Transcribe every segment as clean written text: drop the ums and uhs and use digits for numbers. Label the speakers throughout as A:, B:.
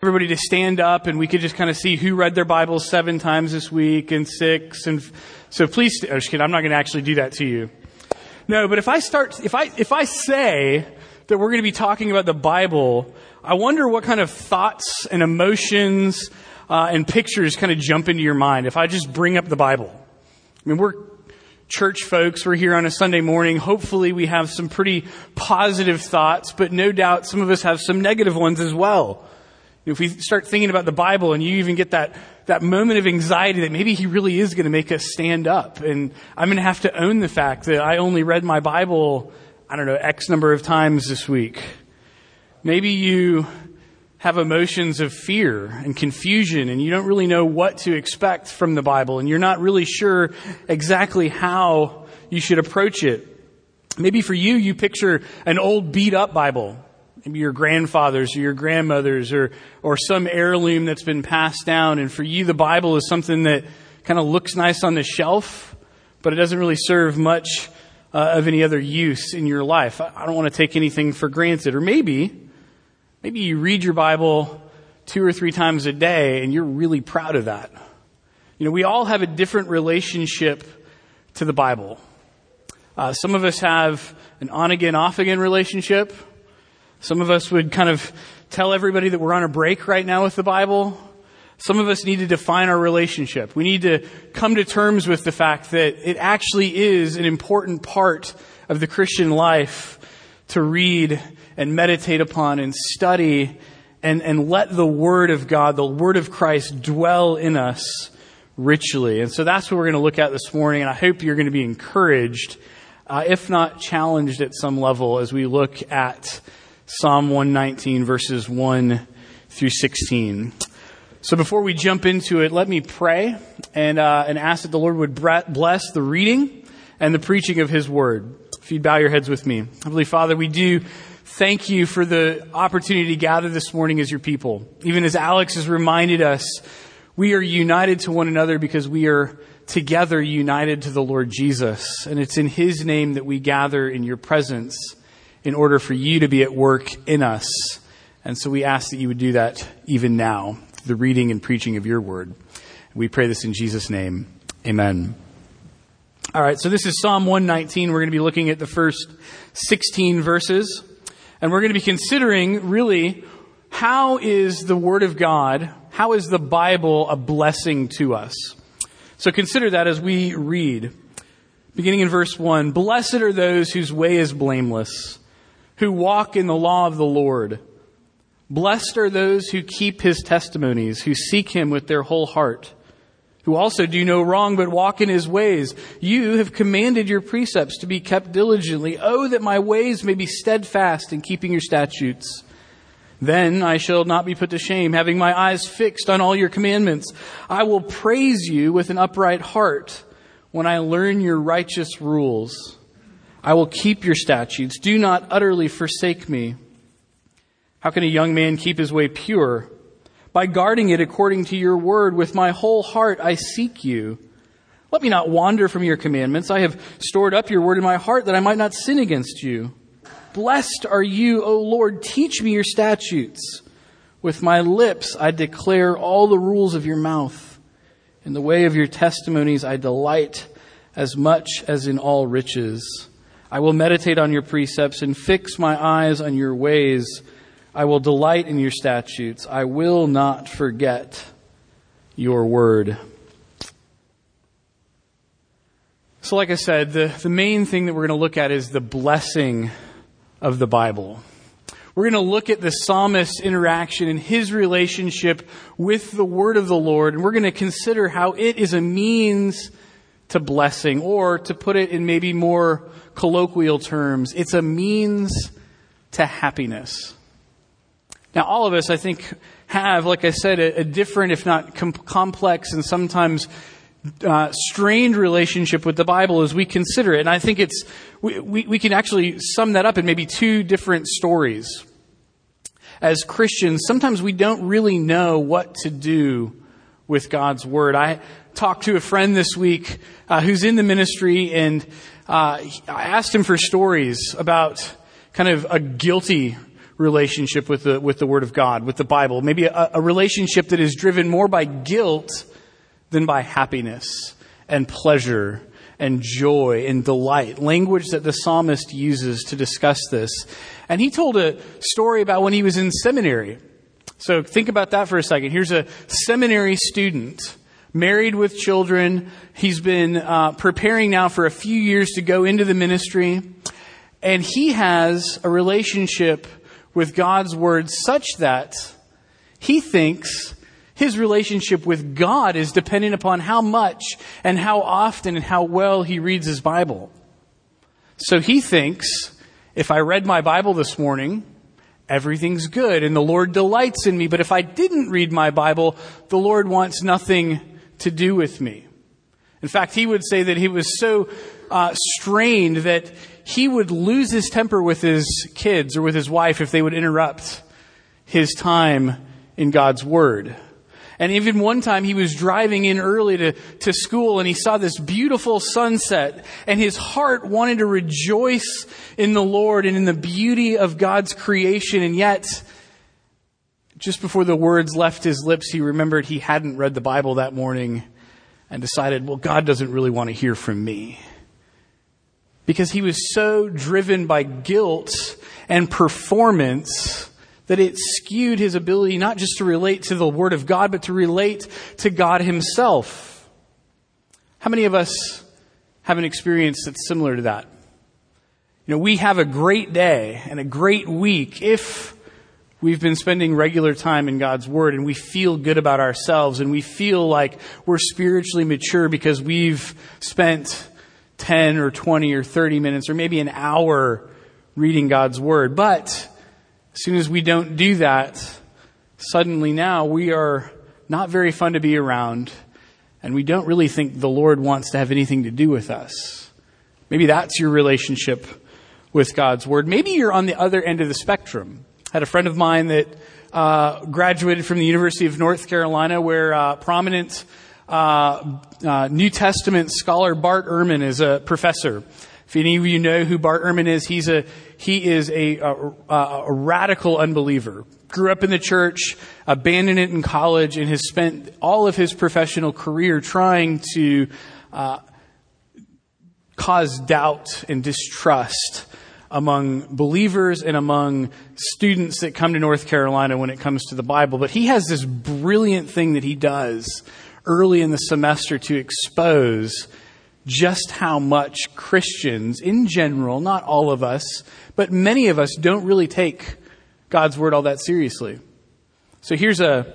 A: everybody to stand up and we could just kind of see who read their Bibles 7 times this week and 6. And so please, I'm just kidding. I'm not going to actually do that to you. No, but if I say that we're going to be talking about the Bible, I wonder what kind of thoughts and emotions and pictures kind of jump into your mind if I just bring up the Bible. I mean, we're church folks. We're here on a Sunday morning. Hopefully we have some pretty positive thoughts, but no doubt some of us have some negative ones as well. If we start thinking about the Bible and you even get that moment of anxiety that maybe he really is going to make us stand up, and I'm going to have to own the fact that I only read my Bible, X number of times this week. Maybe you have emotions of fear and confusion and you don't really know what to expect from the Bible and you're not really sure exactly how you should approach it. Maybe for you, you picture an old beat up Bible. Maybe your grandfather's or your grandmother's or some heirloom that's been passed down. And for you, the Bible is something that kind of looks nice on the shelf, but it doesn't really serve much of any other use in your life. I don't want to take anything for granted. Or maybe you read your Bible 2 or 3 times a day and you're really proud of that. We all have a different relationship to the Bible. Some of us have an on-again, off-again relationship. Some of us would kind of tell everybody that we're on a break right now with the Bible. Some of us need to define our relationship. We need to come to terms with the fact that it actually is an important part of the Christian life to read and meditate upon and study and let the Word of God, the Word of Christ, dwell in us richly. And so that's what we're going to look at this morning, and I hope you're going to be encouraged, if not challenged at some level, as we look at Psalm 119, verses 1 through 16. So before we jump into it, let me pray and ask that the Lord would bless the reading and the preaching of His Word. If you'd bow your heads with me. Heavenly Father, we do thank you for the opportunity to gather this morning as your people. Even as Alex has reminded us, we are united to one another because we are together united to the Lord Jesus. And it's in His name that we gather in your presence in order for you to be at work in us. And so we ask that you would do that even now, through the reading and preaching of your word. We pray this in Jesus' name. Amen. All right, so this is Psalm 119. We're going to be looking at the first 16 verses. And we're going to be considering, really, how is the Word of God, how is the Bible a blessing to us? So consider that as we read. Beginning in verse 1, "Blessed are those whose way is blameless, who walk in the law of the Lord. Blessed are those who keep His testimonies, who seek Him with their whole heart, who also do no wrong but walk in His ways. You have commanded your precepts to be kept diligently. Oh, that my ways may be steadfast in keeping your statutes. Then I shall not be put to shame, having my eyes fixed on all your commandments. I will praise you with an upright heart when I learn your righteous rules. I will keep your statutes. Do not utterly forsake me. How can a young man keep his way pure? By guarding it according to your word. With my whole heart I seek you. Let me not wander from your commandments. I have stored up your word in my heart that I might not sin against you. Blessed are you, O Lord. Teach me your statutes. With my lips I declare all the rules of your mouth. In the way of your testimonies I delight as much as in all riches. I will meditate on your precepts and fix my eyes on your ways. I will delight in your statutes. I will not forget your word." So like I said, the main thing that we're going to look at is the blessing of the Bible. We're going to look at the psalmist's interaction and his relationship with the word of the Lord. And we're going to consider how it is a means to blessing, or to put it in maybe more colloquial terms, it's a means to happiness. Now, all of us, I think, have, like I said, a different, if not complex and sometimes strained relationship with the Bible as we consider it. And I think we can actually sum that up in maybe 2 different stories. As Christians, sometimes we don't really know what to do with God's Word. I talked to a friend this week who's in the ministry, and I asked him for stories about kind of a guilty relationship with the Word of God, with the Bible. Maybe a relationship that is driven more by guilt than by happiness and pleasure and joy and delight. Language that the psalmist uses to discuss this. And he told a story about when he was in seminary. So think about that for a second. Here's a seminary student, married with children. He's been preparing now for a few years to go into the ministry. And he has a relationship with God's Word such that he thinks his relationship with God is dependent upon how much and how often and how well he reads his Bible. So he thinks, if I read my Bible this morning, everything's good and the Lord delights in me. But if I didn't read my Bible, the Lord wants nothing to do with me. In fact, he would say that he was so strained that he would lose his temper with his kids or with his wife if they would interrupt his time in God's Word. And even one time he was driving in early to school and he saw this beautiful sunset and his heart wanted to rejoice in the Lord and in the beauty of God's creation. And yet, just before the words left his lips, he remembered he hadn't read the Bible that morning and decided, well, God doesn't really want to hear from me. Because he was so driven by guilt and performance that it skewed his ability not just to relate to the Word of God, but to relate to God himself. How many of us have an experience that's similar to that? You know, we have a great day and a great week if we've been spending regular time in God's Word and we feel good about ourselves and we feel like we're spiritually mature because we've spent 10 or 20 or 30 minutes or maybe an hour reading God's Word. But as soon as we don't do that, suddenly now we are not very fun to be around, and we don't really think the Lord wants to have anything to do with us. Maybe that's your relationship with God's Word. Maybe you're on the other end of the spectrum. I had a friend of mine that graduated from the University of North Carolina, where prominent New Testament scholar Bart Ehrman is a professor. If any of you know who Bart Ehrman is, he is a radical unbeliever. Grew up in the church, abandoned it in college, and has spent all of his professional career trying to cause doubt and distrust among believers and among students that come to North Carolina when it comes to the Bible. But he has this brilliant thing that he does early in the semester to expose just how much Christians in general, not all of us, but many of us don't really take God's Word all that seriously. So here's a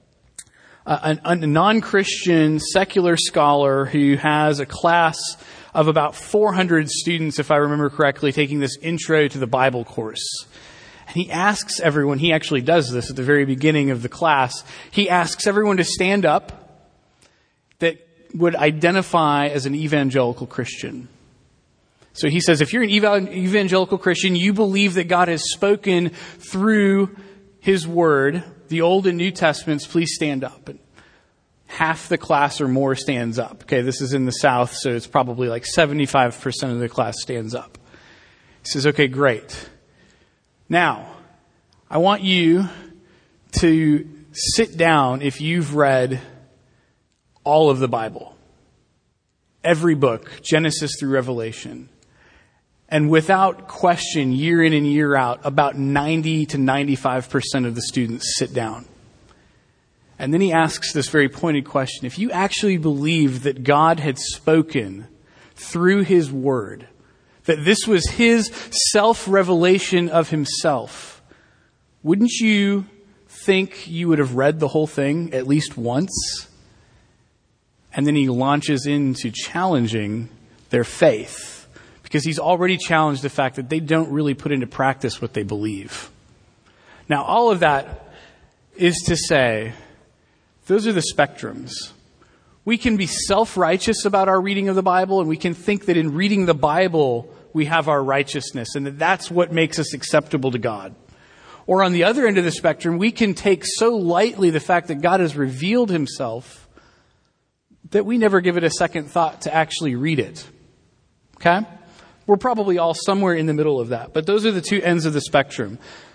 A: non-Christian secular scholar who has a class of about 400 students, if I remember correctly, taking this Intro to the Bible course. And he asks everyone, he actually does this at the very beginning of the class, he asks everyone to stand up that would identify as an evangelical Christian. So he says, if you're an evangelical Christian, you believe that God has spoken through His Word, the Old and New Testaments, please stand up. And half the class or more stands up. Okay, this is in the South, so it's probably like 75% of the class stands up. He says, okay, great. Now, I want you to sit down if you've read all of the Bible. Every book, Genesis through Revelation. And without question, year in and year out, about 90 to 95% of the students sit down. And then he asks this very pointed question. If you actually believe that God had spoken through His Word, that this was His self-revelation of Himself, wouldn't you think you would have read the whole thing at least once? And then he launches into challenging their faith, because he's already challenged the fact that they don't really put into practice what they believe. Now, all of that is to say, those are the spectrums. We can be self-righteous about our reading of the Bible, and we can think that in reading the Bible, we have our righteousness, and that that's what makes us acceptable to God. Or on the other end of the spectrum, we can take so lightly the fact that God has revealed Himself that we never give it a second thought to actually read it. Okay? We're probably all somewhere in the middle of that. But those are the two ends of the spectrum.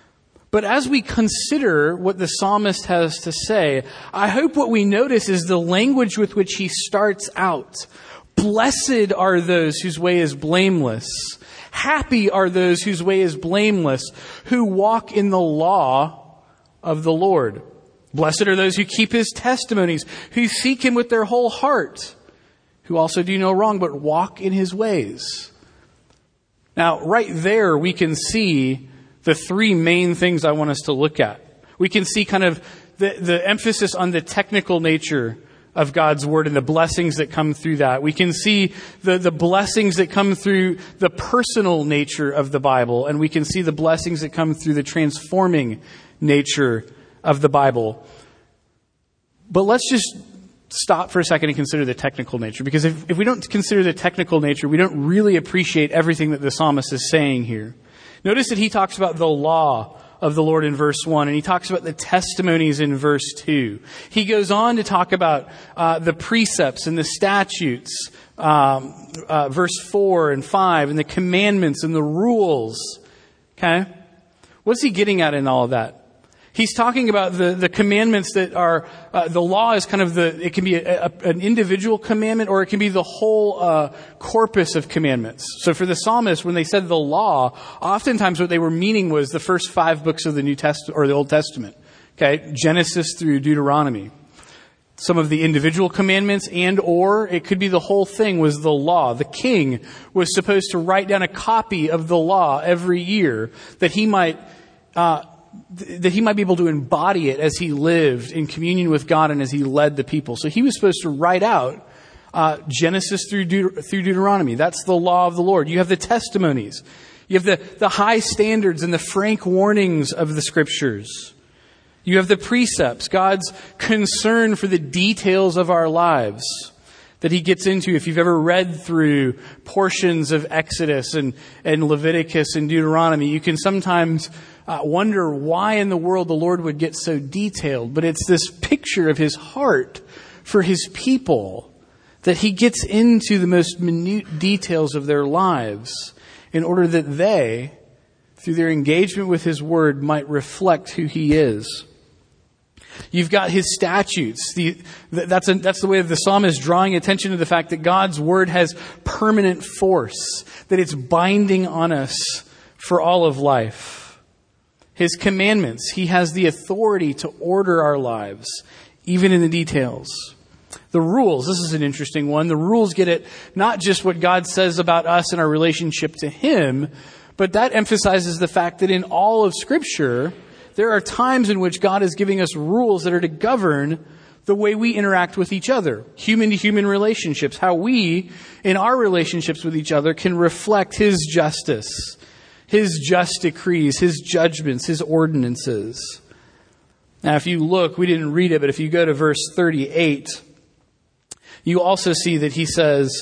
A: But as we consider what the psalmist has to say, I hope what we notice is the language with which he starts out. Blessed are those whose way is blameless. Happy are those whose way is blameless, who walk in the law of the Lord. Blessed are those who keep his testimonies, who seek him with their whole heart, who also do no wrong, but walk in his ways. Now, right there, we can see the three main things I want us to look at. We can see kind of the emphasis on the technical nature of God's word and the blessings that come through that. We can see the blessings that come through the personal nature of the Bible, and we can see the blessings that come through the transforming nature of the Bible. But let's just stop for a second and consider the technical nature, because if we don't consider the technical nature, we don't really appreciate everything that the psalmist is saying here. Notice that he talks about the law of the Lord in verse 1, and he talks about the testimonies in verse 2. He goes on to talk about the precepts and the statutes, verse 4 and 5, and the commandments and the rules. Okay? What's he getting at in all of that? He's talking about the commandments that are, the law is kind of it can be an individual commandment, or it can be the whole corpus of commandments. So for the psalmist, when they said the law, oftentimes what they were meaning was the first 5 books of the New Testament, or the Old Testament. Okay? Genesis through Deuteronomy. Some of the individual commandments, and or it could be the whole thing was the law. The king was supposed to write down a copy of the law every year that he might be able to embody it as he lived in communion with God and as he led the people. So he was supposed to write out Genesis through Deuteronomy. That's the law of the Lord. You have the testimonies. You have the high standards and the frank warnings of the Scriptures. You have the precepts, God's concern for the details of our lives that he gets into. If you've ever read through portions of Exodus and Leviticus and Deuteronomy, you can sometimes wonder why in the world the Lord would get so detailed. But it's this picture of his heart for his people that he gets into the most minute details of their lives in order that they, through their engagement with his word, might reflect who he is. You've got his statutes. That's the way of the psalmist drawing attention to the fact that God's word has permanent force, that it's binding on us for all of life. His commandments, he has the authority to order our lives, even in the details. The rules, this is an interesting one. The rules get at not just what God says about us and our relationship to him, but that emphasizes the fact that in all of Scripture, there are times in which God is giving us rules that are to govern the way we interact with each other. Human-to-human relationships. How we, in our relationships with each other, can reflect his justice, his just decrees, his judgments, his ordinances. Now, if you look, we didn't read it, but if you go to verse 38, you also see that he says,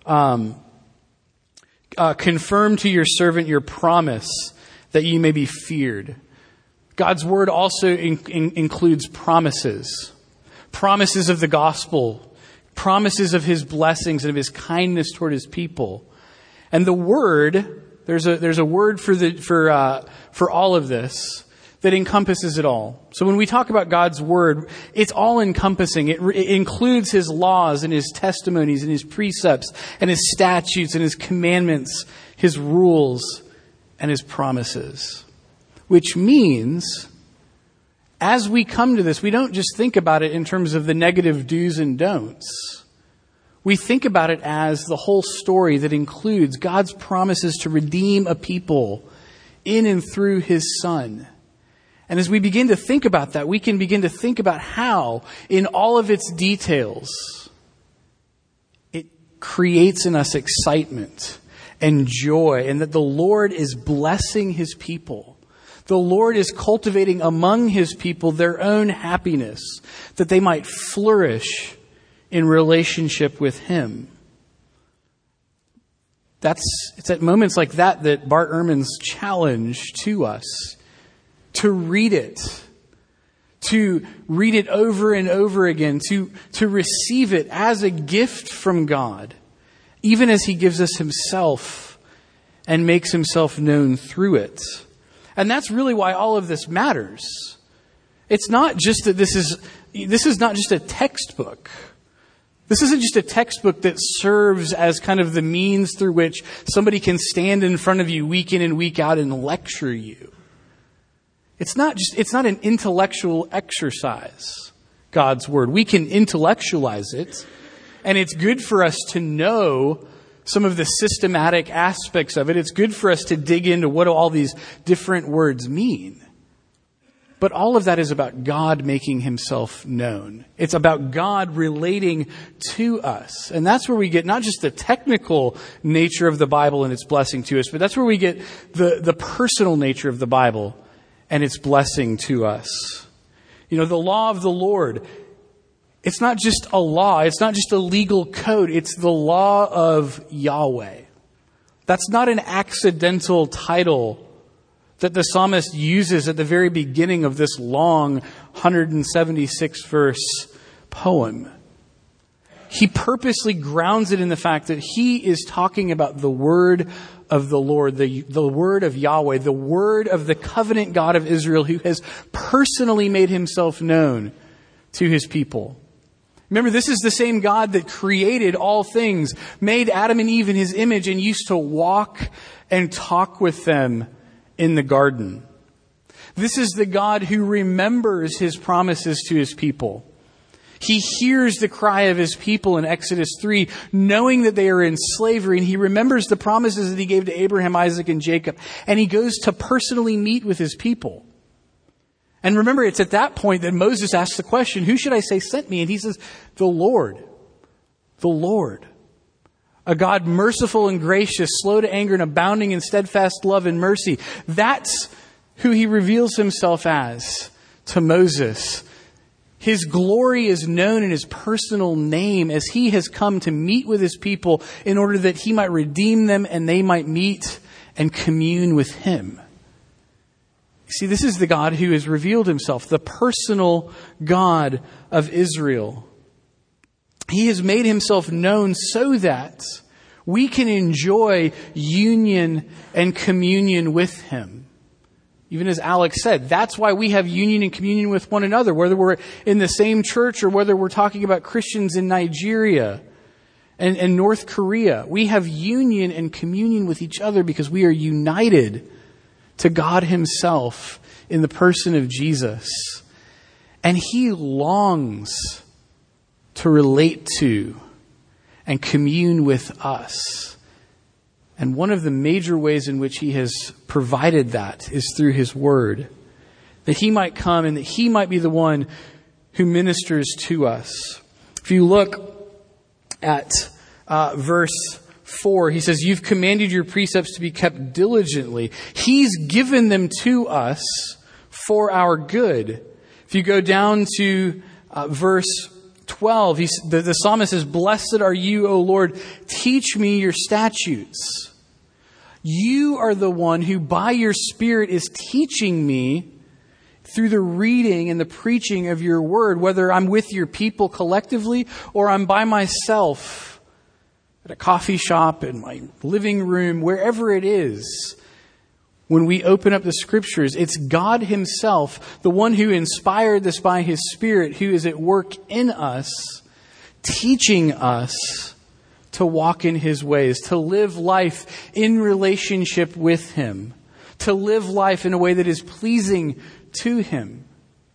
A: confirm to your servant your promise that ye may be feared. God's word also includes promises. Promises of the gospel. Promises of his blessings and of his kindness toward his people. And the word, there's a word for all of this that encompasses it all. So when we talk about God's word, it's all encompassing. It includes his laws and his testimonies and his precepts and his statutes and his commandments, his rules and his promises. Which means, as we come to this, we don't just think about it in terms of the negative do's and don'ts. We think about it as the whole story that includes God's promises to redeem a people in and through his Son. And as we begin to think about that, we can begin to think about how, in all of its details, it creates in us excitement and joy, and that the Lord is blessing his people. The Lord is cultivating among his people their own happiness, that they might flourish in relationship with him. It's at moments like that Bart Ehrman's challenge to us, to read it over and over again, to receive it as a gift from God, even as he gives us himself and makes himself known through it. And that's really why all of this matters. It's not just that this is not just a textbook. This isn't just a textbook that serves as kind of the means through which somebody can stand in front of you week in and week out and lecture you. It's not an intellectual exercise, God's Word. We can intellectualize it, and it's good for us to know some of the systematic aspects of it. It's good for us to dig into what all these different words mean. But all of that is about God making himself known. It's about God relating to us. And that's where we get not just the technical nature of the Bible and its blessing to us, but that's where we get the personal nature of the Bible and its blessing to us. You know, the law of the Lord, it's not just a law. It's not just a legal code. It's the law of Yahweh. That's not an accidental title that the psalmist uses at the very beginning of this long 176 verse poem. He purposely grounds it in the fact that he is talking about the word of the Lord, the word of Yahweh, the word of the covenant God of Israel, who has personally made himself known to his people. Remember, this is the same God that created all things, made Adam and Eve in his image, and used to walk and talk with them in the garden. This is the God who remembers his promises to his people. He hears the cry of his people in Exodus 3, knowing that they are in slavery, and he remembers the promises that he gave to Abraham, Isaac, and Jacob, and he goes to personally meet with his people. And remember, it's at that point that Moses asks the question, who should I say sent me? And he says, the Lord. The Lord. A God merciful and gracious, slow to anger and abounding in steadfast love and mercy. That's who he reveals himself as to Moses. His glory is known in his personal name as he has come to meet with his people in order that he might redeem them and they might meet and commune with him. See, this is the God who has revealed himself, the personal God of Israel. He has made himself known so that we can enjoy union and communion with him. Even as Alex said, that's why we have union and communion with one another, whether we're in the same church or whether we're talking about Christians in Nigeria and North Korea. We have union and communion with each other because we are united to God himself in the person of Jesus. And he longs to relate to and commune with us. And one of the major ways in which he has provided that is through his word. That he might come and that he might be the one who ministers to us. If you look at verse 4, he says, you've commanded your precepts to be kept diligently. He's given them to us for our good. If you go down to verse 12, the psalmist says, blessed are you, O Lord, teach me your statutes. You are the one who by your Spirit is teaching me through the reading and the preaching of your word, whether I'm with your people collectively or I'm by myself at a coffee shop, in my living room, wherever it is. When we open up the scriptures, it's God himself, the one who inspired this by his Spirit, who is at work in us, teaching us to walk in his ways, to live life in relationship with him, to live life in a way that is pleasing to him.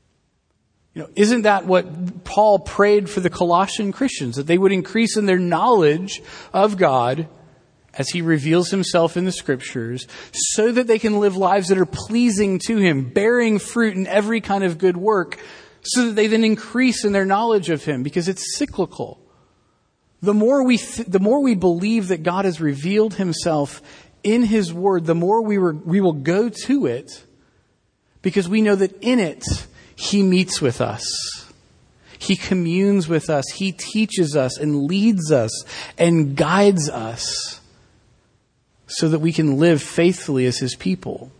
A: You know, isn't that what Paul prayed for the Colossian Christians? That they would increase in their knowledge of God as he reveals himself in the scriptures, so that they can live lives that are pleasing to him, bearing fruit in every kind of good work, so that they then increase in their knowledge of him, because it's cyclical. The more we believe that God has revealed himself in his word, the more we will go to it, because we know that in it, he meets with us. He communes with us. He teaches us and leads us and guides us so that we can live faithfully as his people.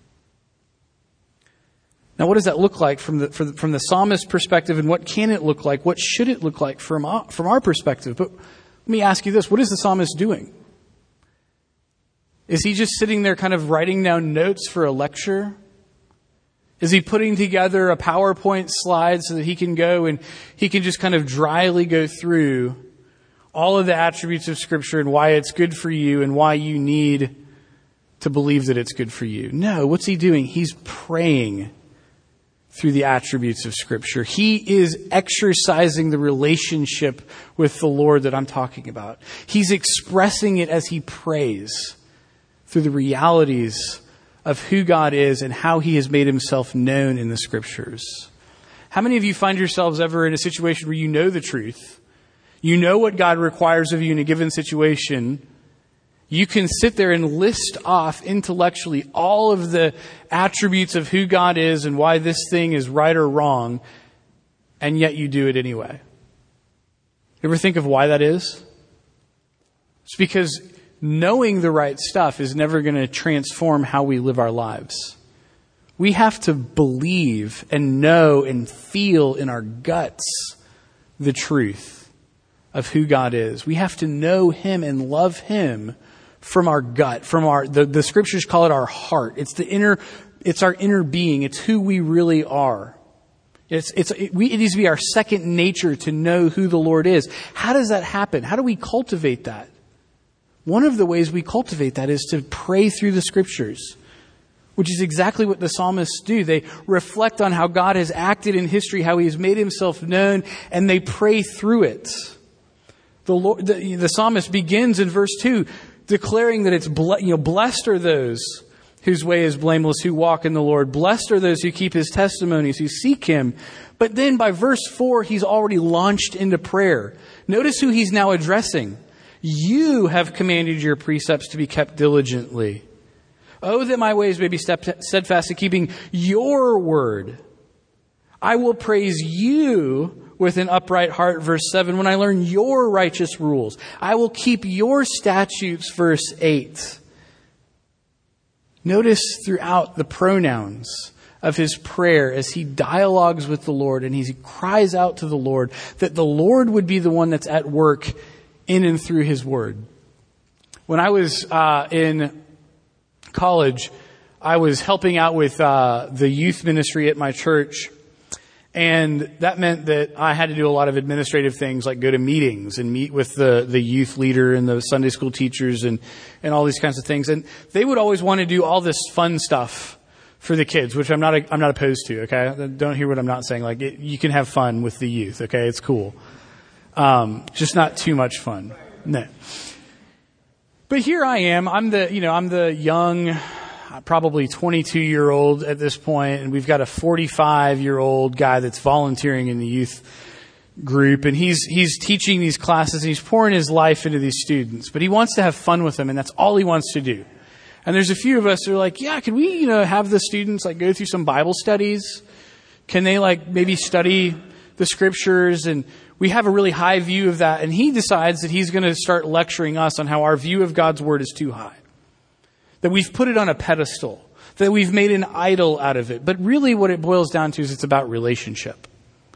A: Now, what does that look like from the psalmist's perspective, and what can it look like? What should it look like from our perspective? But let me ask you this. What is the psalmist doing? Is he just sitting there kind of writing down notes for a lecture? Is he putting together a PowerPoint slide so that he can go and he can just kind of dryly go through all of the attributes of Scripture and why it's good for you and why you need to believe that it's good for you? No, what's he doing? He's praying through the attributes of Scripture. He is exercising the relationship with the Lord that I'm talking about. He's expressing it as he prays through the realities of who God is and how he has made himself known in the Scriptures. How many of you find yourselves ever in a situation where you know the truth? You know what God requires of you in a given situation. You can sit there and list off intellectually all of the attributes of who God is and why this thing is right or wrong, and yet you do it anyway. You ever think of why that is? It's because knowing the right stuff is never going to transform how we live our lives. We have to believe and know and feel in our guts the truth of who God is. We have to know him and love him from our gut, from the Scriptures call it our heart. It's our inner being. It's who we really are. It needs to be our second nature to know who the Lord is. How does that happen? How do we cultivate that? One of the ways we cultivate that is to pray through the Scriptures, which is exactly what the psalmists do. They reflect on how God has acted in history, how he has made himself known, and they pray through it. The psalmist begins in verse 2 declaring that it's blessed are those whose way is blameless, who walk in the Lord. Blessed are those who keep his testimonies, who seek him. But then by verse 4, he's already launched into prayer. Notice who he's now addressing. You have commanded your precepts to be kept diligently. Oh, that my ways may be steadfast in keeping your word. I will praise you with an upright heart, verse 7, when I learn your righteous rules. I will keep your statutes, verse 8. Notice throughout the pronouns of his prayer as he dialogues with the Lord and he cries out to the Lord that the Lord would be the one that's at work in and through his word. When I was in college, I was helping out with the youth ministry at my church. And that meant that I had to do a lot of administrative things like go to meetings and meet with the youth leader and the Sunday school teachers and all these kinds of things. And they would always want to do all this fun stuff for the kids, which I'm not opposed to, okay? Don't hear what I'm not saying. Like, you can have fun with the youth, okay? It's cool. Just not too much fun. No. But here I am. I'm the young, probably 22-year-old at this point, and we've got a 45-year-old guy that's volunteering in the youth group, and he's teaching these classes, and he's pouring his life into these students, but he wants to have fun with them, and that's all he wants to do. And there's a few of us that are like, yeah, can we, have the students like go through some Bible studies? Can they like maybe study the Scriptures? And we have a really high view of that, and he decides that he's going to start lecturing us on how our view of God's Word is too high. That we've put it on a pedestal. That we've made an idol out of it. But really what it boils down to is it's about relationship.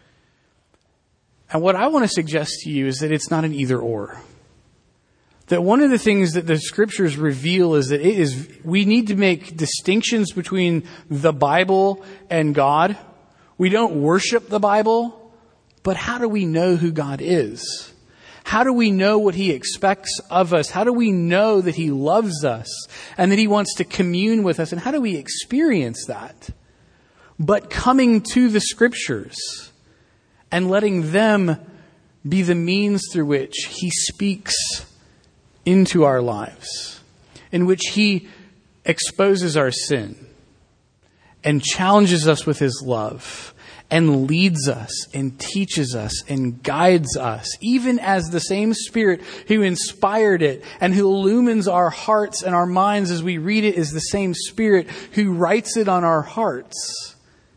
A: And what I want to suggest to you is that it's not an either or. That one of the things that the Scriptures reveal is that we need to make distinctions between the Bible and God. We don't worship the Bible, but how do we know who God is? How do we know what he expects of us? How do we know that he loves us and that he wants to commune with us? And how do we experience that? But coming to the Scriptures and letting them be the means through which he speaks into our lives, in which he exposes our sin and challenges us with his love and leads us and teaches us and guides us, even as the same Spirit who inspired it and who illumines our hearts and our minds as we read it is the same Spirit who writes it on our hearts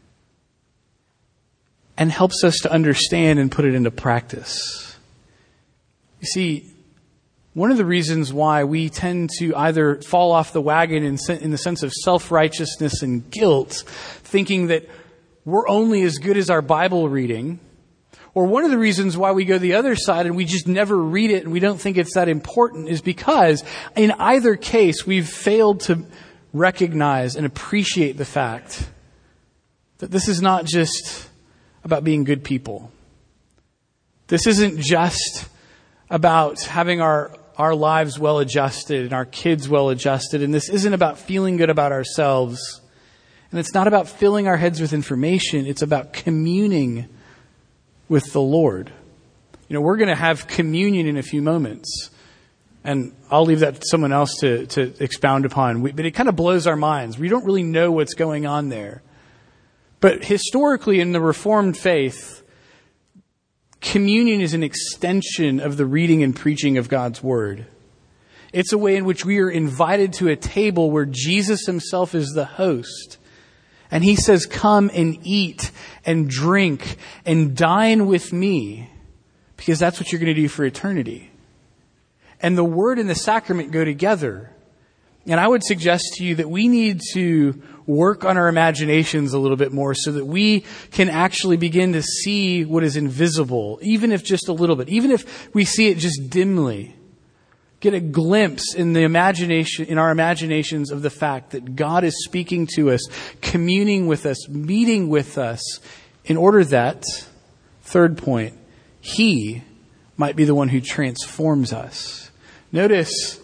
A: and helps us to understand and put it into practice. You see, one of the reasons why we tend to either fall off the wagon in the sense of self-righteousness and guilt, thinking that we're only as good as our Bible reading, Or one of the reasons why we go the other side and we just never read it and we don't think it's that important is because in either case, we've failed to recognize and appreciate the fact that this is not just about being good people. This isn't just about having our lives well adjusted and our kids well adjusted. And this isn't about feeling good about ourselves. And it's not about filling our heads with information. It's about communing with the Lord. You know, we're going to have communion in a few moments. And I'll leave that to someone else to expound upon. But it kind of blows our minds. We don't really know what's going on there. But historically in the Reformed faith, communion is an extension of the reading and preaching of God's Word. It's a way in which we are invited to a table where Jesus himself is the host. And he says, come and eat and drink and dine with me, because that's what you're going to do for eternity. And the Word and the sacrament go together. And I would suggest to you that we need to work on our imaginations a little bit more so that we can actually begin to see what is invisible, even if just a little bit, even if we see it just dimly. Get a glimpse in the imagination, in our imaginations, of the fact that God is speaking to us, communing with us, meeting with us, in order that, third point, he might be the one who transforms us. Notice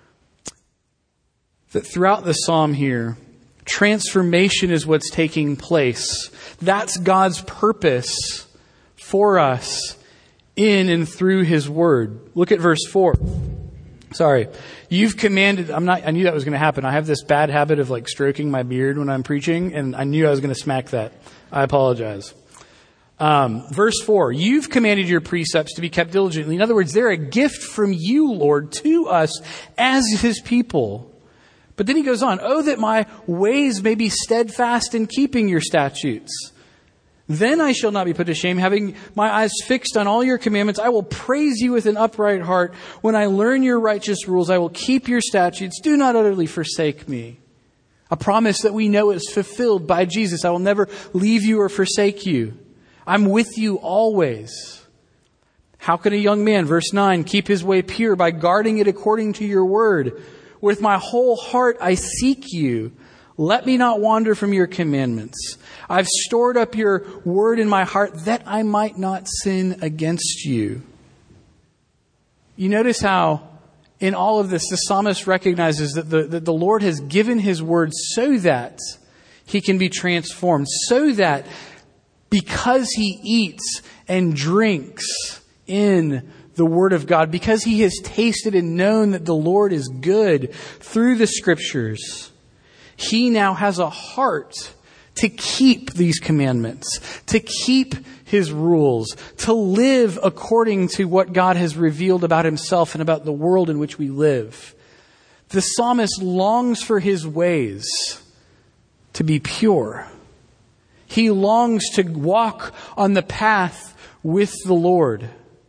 A: that throughout the psalm here, transformation is what's taking place. That's God's purpose for us in and through his word. Look at verse 4. Sorry. You've commanded, I knew that was going to happen. I have this bad habit of like stroking my beard when I'm preaching, and I knew I was going to smack that. I apologize. Verse 4, you've commanded your precepts to be kept diligently. In other words, they're a gift from you, Lord, to us as his people. But then he goes on, oh, that my ways may be steadfast in keeping your statutes. Then I shall not be put to shame, having my eyes fixed on all your commandments. I will praise you with an upright heart. When I learn your righteous rules, I will keep your statutes. Do not utterly forsake me. A promise that we know is fulfilled by Jesus. I will never leave you or forsake you. I'm with you always. How can a young man, verse 9, keep his way pure? By guarding it according to your word. With my whole heart I seek you. Let me not wander from your commandments. I've stored up your word in my heart that I might not sin against you. You notice how in all of this, the psalmist recognizes that the Lord has given his word so that he can be transformed, so that because he eats and drinks in the Word of God, because he has tasted and known that the Lord is good through the Scriptures, he now has a heart to keep these commandments, to keep his rules, to live according to what God has revealed about himself and about the world in which we live. The psalmist longs for his ways to be pure. He longs to walk on the path with the Lord.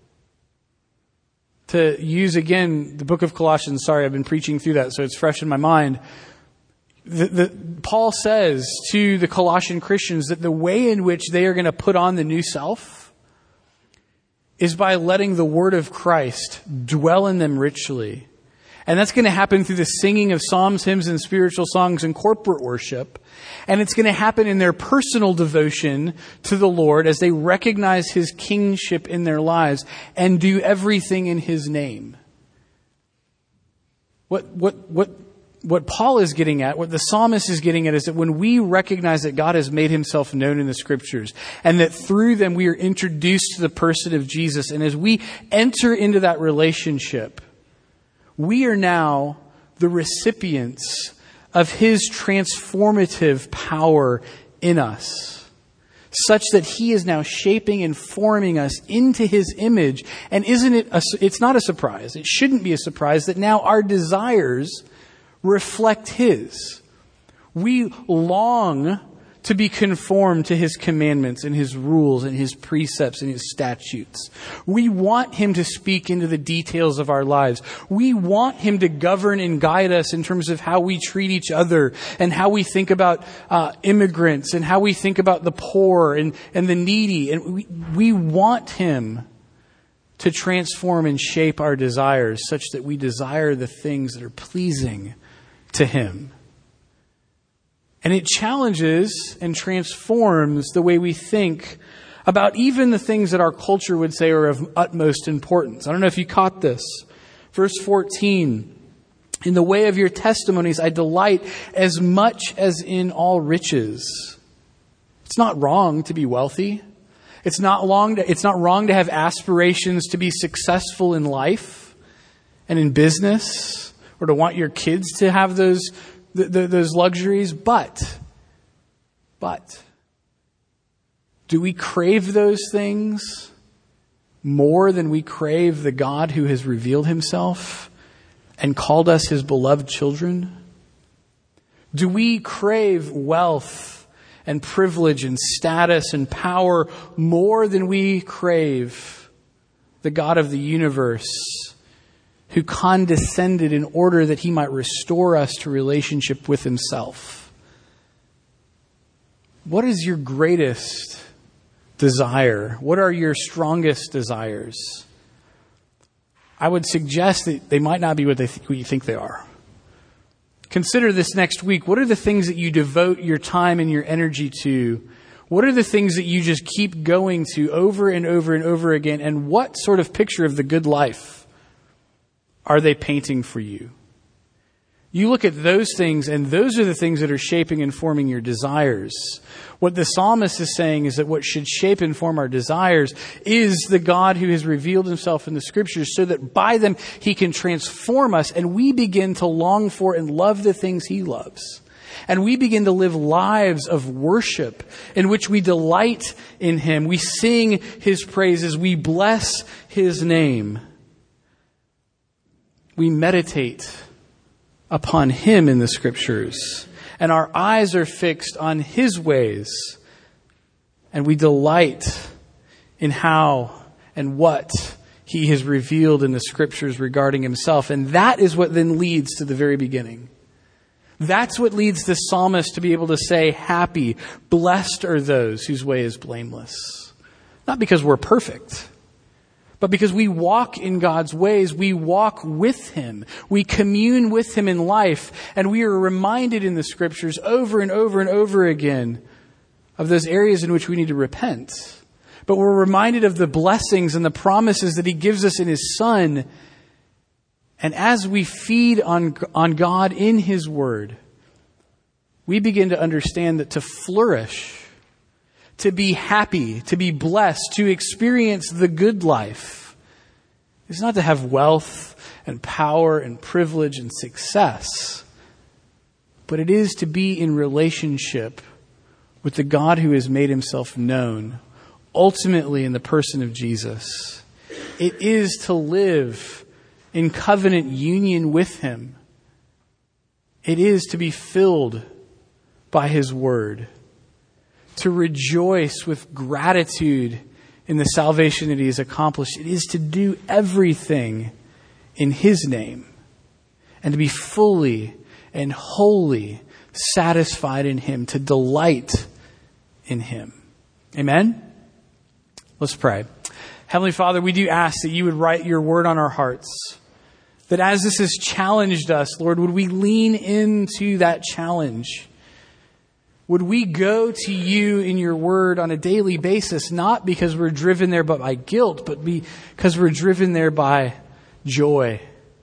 A: To use again the book of Colossians, sorry, I've been preaching through that, so it's fresh in my mind. Paul says to the Colossian Christians that the way in which they are going to put on the new self is by letting the word of Christ dwell in them richly. And that's going to happen through the singing of psalms, hymns, and spiritual songs and corporate worship. And it's going to happen in their personal devotion to the Lord as they recognize his kingship in their lives and do everything in his name. What Paul is getting at, what the psalmist is getting at, is that when we recognize that God has made himself known in the Scriptures and that through them we are introduced to the person of Jesus, and as we enter into that relationship, we are now the recipients of his transformative power in us, such that he is now shaping and forming us into his image. And it's not a surprise. It shouldn't be a surprise that now our desires reflect his. We long to be conformed to His commandments and His rules and His precepts and His statutes. We want Him to speak into the details of our lives. We want Him to govern and guide us in terms of how we treat each other and how we think about immigrants and how we think about the poor and the needy. And we want Him to transform and shape our desires such that we desire the things that are pleasing to Him. And it challenges and transforms the way we think about even the things that our culture would say are of utmost importance. I don't know if you caught this. Verse 14, in the way of your testimonies I delight as much as in all riches. It's not wrong to be wealthy. It's not wrong to have aspirations to be successful in life and in business, or to want your kids to have those luxuries, but do we crave those things more than we crave the God who has revealed Himself and called us His beloved children? Do we crave wealth and privilege and status and power more than we crave the God of the universe, who condescended in order that He might restore us to relationship with Himself? What is your greatest desire? What are your strongest desires? I would suggest that they might not be what you think they are. Consider this next week. What are the things that you devote your time and your energy to? What are the things that you just keep going to over and over and over again? And what sort of picture of the good life are they painting for you? You look at those things, and those are the things that are shaping and forming your desires. What the psalmist is saying is that what should shape and form our desires is the God who has revealed Himself in the Scriptures, so that by them He can transform us, and we begin to long for and love the things He loves. And we begin to live lives of worship in which we delight in Him. We sing His praises. We bless His name. We meditate upon Him in the Scriptures, and our eyes are fixed on His ways, and we delight in how and what He has revealed in the Scriptures regarding Himself. And that is what then leads to the very beginning. That's what leads the psalmist to be able to say, happy, blessed are those whose way is blameless. Not because we're perfect, but because we walk in God's ways. We walk with Him. We commune with Him in life. And we are reminded in the Scriptures over and over and over again of those areas in which we need to repent. But we're reminded of the blessings and the promises that He gives us in His Son. And as we feed on God in His Word, we begin to understand that to flourish, to be happy, to be blessed, to experience the good life, is not to have wealth and power and privilege and success, but it is to be in relationship with the God who has made Himself known, ultimately in the person of Jesus. It is to live in covenant union with Him. It is to be filled by His Word, to rejoice with gratitude in the salvation that He has accomplished. It is to do everything in His name, and to be fully and wholly satisfied in Him, to delight in Him. Amen? Let's pray. Heavenly Father, we do ask that You would write Your Word on our hearts, that as this has challenged us, Lord, would we lean into that challenge? Would we go to You in Your Word on a daily basis, not because we're driven there by guilt, but because we're driven there by joy?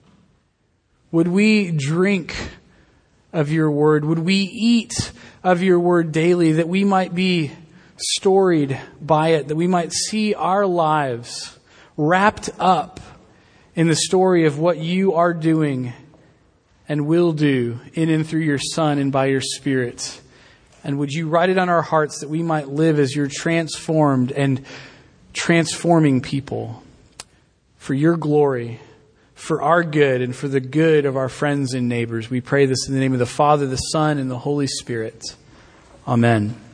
A: Would we drink of Your Word? Would we eat of Your Word daily, that we might be storied by it, that we might see our lives wrapped up in the story of what You are doing and will do in and through Your Son and by Your Spirit? And would You write it on our hearts that we might live as Your transformed and transforming people for Your glory, for our good, and for the good of our friends and neighbors. We pray this in the name of the Father, the Son, and the Holy Spirit. Amen.